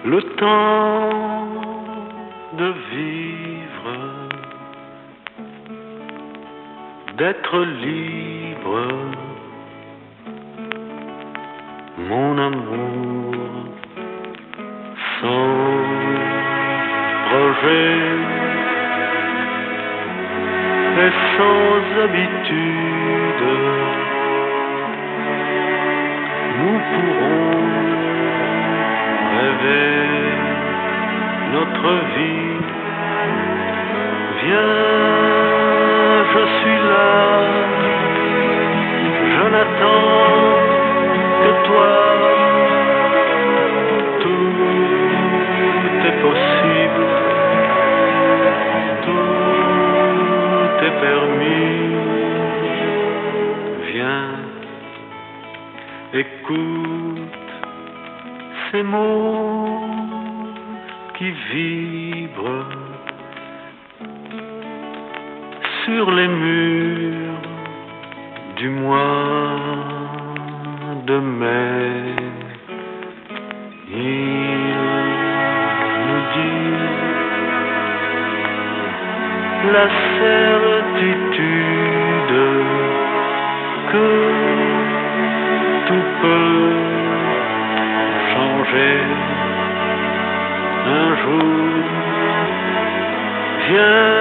Le temps de vivre, d'être libre, mon amour, sans projet et sans habitude, nous pourrons rêver notre vie. Viens, je suis là, je n'attends que toi. Tout est possible, tout est permis. Viens, écoute ces mots qui vibrent sur les murs du mois de mai. Ils nous disent la certitude que tout peut changer un jour. Viens,